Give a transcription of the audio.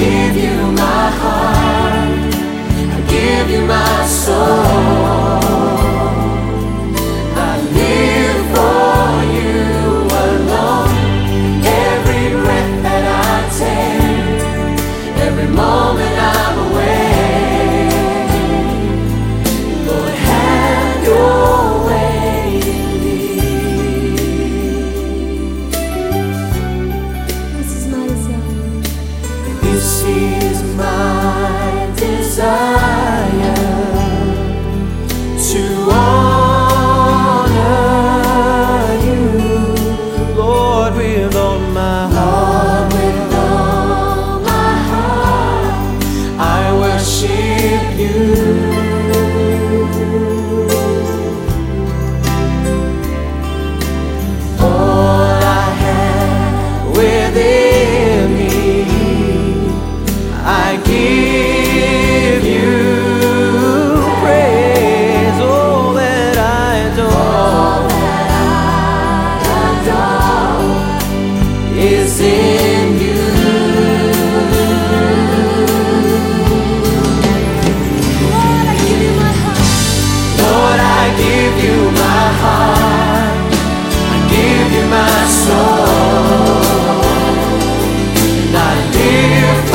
give you my heart, I give you my soul. I live for you alone. Every breath that I take, every moment I'm away, Lord, have your way in me. This is my desire. This is my desire, to honor you, Lord, with all my heart. Lord, with all my heart, I worship you. All I have within me, I give you Praise all that I adore. Is in you. Lord, I give you my heart. Lord, I give you my heart. I give you my soul. And I live